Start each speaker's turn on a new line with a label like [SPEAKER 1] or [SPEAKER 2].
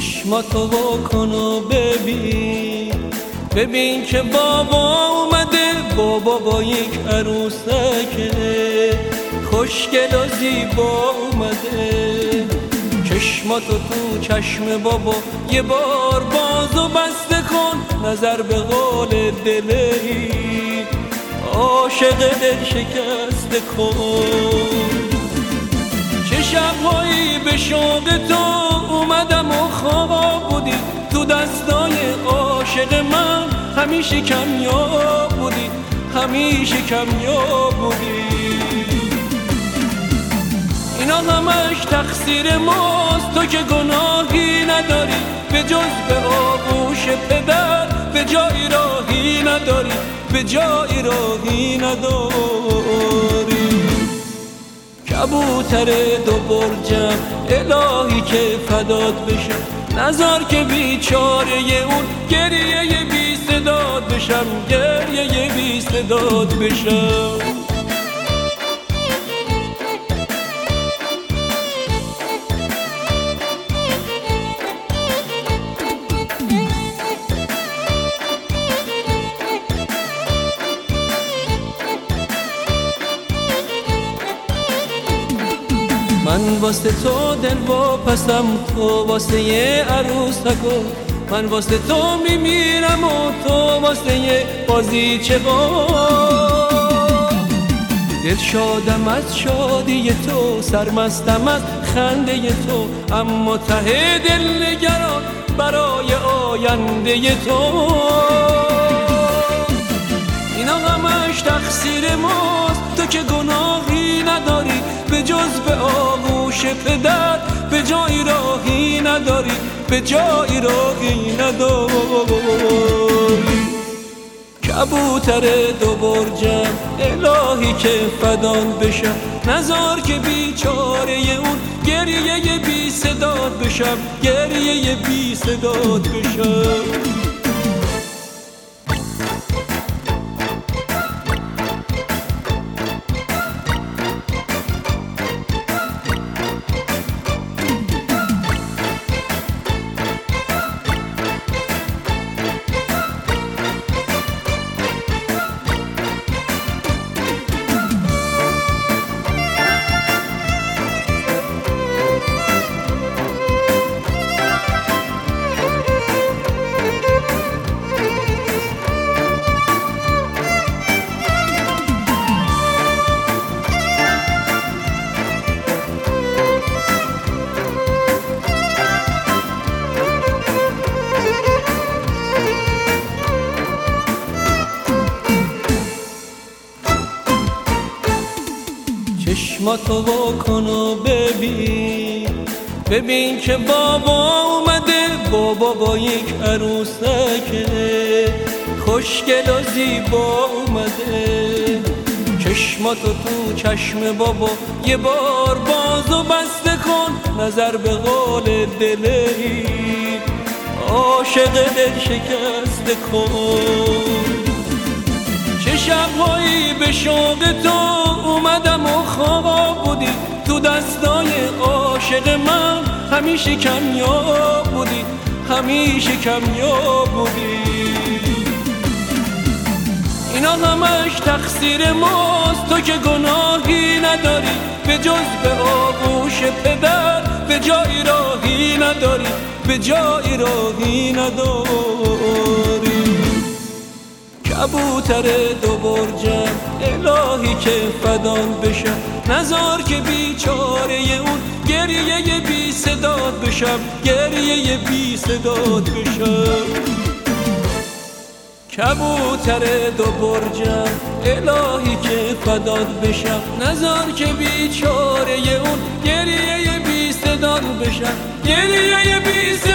[SPEAKER 1] چشماتو واکن و ببین که بابا اومده، بابا با یک عروسک خوشگل و زیبا اومده. چشماتو تو چشم بابا یه بار باز و بسته کن، نظر به قول دلی عاشق دل شکسته کن. چه شبهایی به شوق تو اومدم و خواب بودی، تو دستای عاشق من همیشه کمیاب بودی، همیشه کمیاب بودی. اینا همش تقصیر ماست، تو که گناهی نداری به جز به آغوش پدر، به جایی راهی نداری، به جایی راهی نداری. کبوتر دو برجم الهی که فدات بشم، نذار که بیچاره اون گریه بی صداد بشم، گریه بی صداد بشم. من واسه تو دل واپسم، تو واسه یه عروسکو، من واسه تو میمیرم و تو واسه یه بازیچه دل شادم از شادی تو، سرمستم از خنده تو، اما ته دل نگران برای آینده تو. اینا همش تقصیر ماست، تو که گناهی نداری به جز به آغوش پدر، به جایی راهی نداری، به جایی راهی نداری. کبوتر دو برجم الهی که فدان بشم، نذار که بیچاره اون گریه بی صداد بشم، گریه بی صداد بشم. چشماتو واکن و ببین که بابا اومده، بابا با یک عروسک خوشگل و زیبا اومده. چشماتو تو چشم بابا یه بار باز و بسته کن، نظر به قول دلی عاشق دل شکسته کن. چه شبهایی به شوق تو اومدم و خواب بودی، تو دستای عاشق من همیشه کمیاب بودی، همیشه کمیاب بودی. اینا همش تقصیر ماست، تو که گناهی نداری به جز به آغوش پدر، به جایی راهی نداری، به جایی راهی نداری. کبوتر دو برجم الهی که فدان بشم، نذار که بیچاره اون گریه بی صداد بشم، گریه بی صداد بشم. کبوتر دو برجم الهی که فدات بشم، نذار که بیچاره اون گریه بی صداد بشم، گریه بی صداد